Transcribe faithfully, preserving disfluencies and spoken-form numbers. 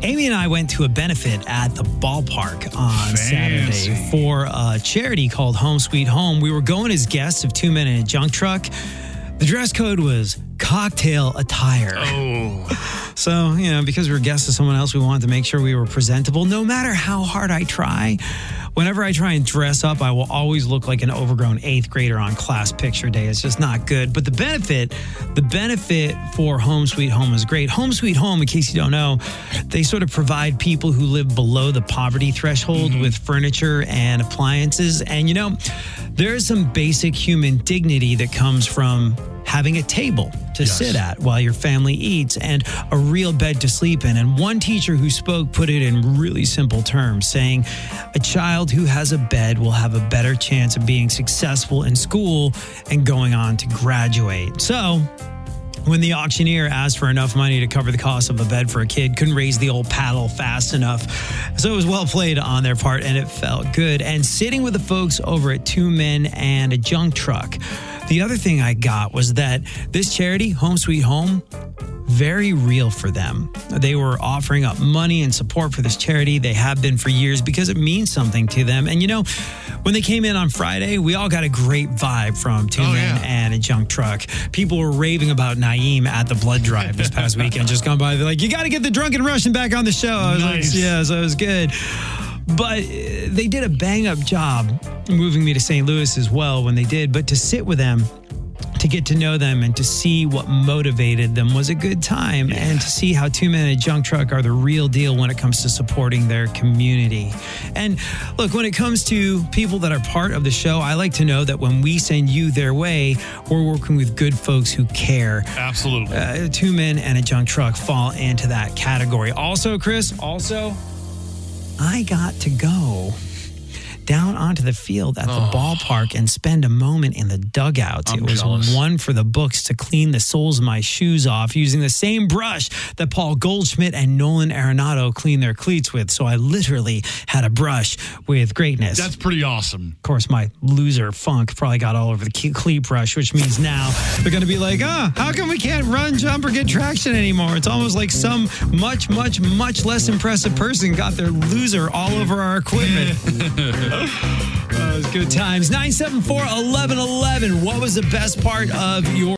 Amy and I went to a benefit at the ballpark on Fancy. Saturday for a charity called Home Sweet Home. We were going as guests of Two Men in a Junk Truck. The dress code was cocktail attire. Oh. So, you know, because we were guests of someone else, we wanted to make sure we were presentable. No matter how hard I try, whenever I try and dress up, I will always look like an overgrown eighth grader on class picture day. It's just not good. But the benefit, the benefit for Home Sweet Home is great. Home Sweet Home, in case you don't know, they sort of provide people who live below the poverty threshold mm-hmm. with furniture and appliances. And, you know, there is some basic human dignity that comes from having a table to yes. sit at while your family eats and a real bed to sleep in. And one teacher who spoke put it in really simple terms, saying a child who has a bed will have a better chance of being successful in school and going on to graduate. So when the auctioneer asked for enough money to cover the cost of a bed for a kid, couldn't raise the old paddle fast enough. So it was well played on their part, and it felt good. And sitting with the folks over at Two Men and a Junk Truck, the other thing I got was that this charity, Home Sweet Home, very real for them. They were offering up money and support for this charity. They have been for years because it means something to them. And, you know, when they came in on Friday, we all got a great vibe from Two oh, Men yeah. and a Junk Truck. People were raving about Naeem at the blood drive this past weekend. Just gone by. They're like, you got to get the Drunken Russian back on the show. I was nice. like, yeah, so it was good. But they did a bang-up job moving me to Saint Louis as well when they did. But to sit with them, to get to know them and to see what motivated them was a good time. Yeah. And to see how Two Men and a Junk Truck are the real deal when it comes to supporting their community. And look, when it comes to people that are part of the show, I like to know that when we send you their way, we're working with good folks who care. Absolutely. Uh, Two Men and a Junk Truck fall into that category. Also, Chris, also, I got to go down onto the field at the oh. ballpark and spend a moment in the dugouts. I'm it was jealous. one for the books to clean the soles of my shoes off using the same brush that Paul Goldschmidt and Nolan Arenado clean their cleats with. So I literally had a brush with greatness. That's pretty awesome. Of course, my loser funk probably got all over the cleat brush, which means now they're going to be like, oh, how come we can't run, jump, or get traction anymore? It's almost like some much, much, much less impressive person got their loser all over our equipment. That was good times. nine seven four, one one one one. What was the best part of your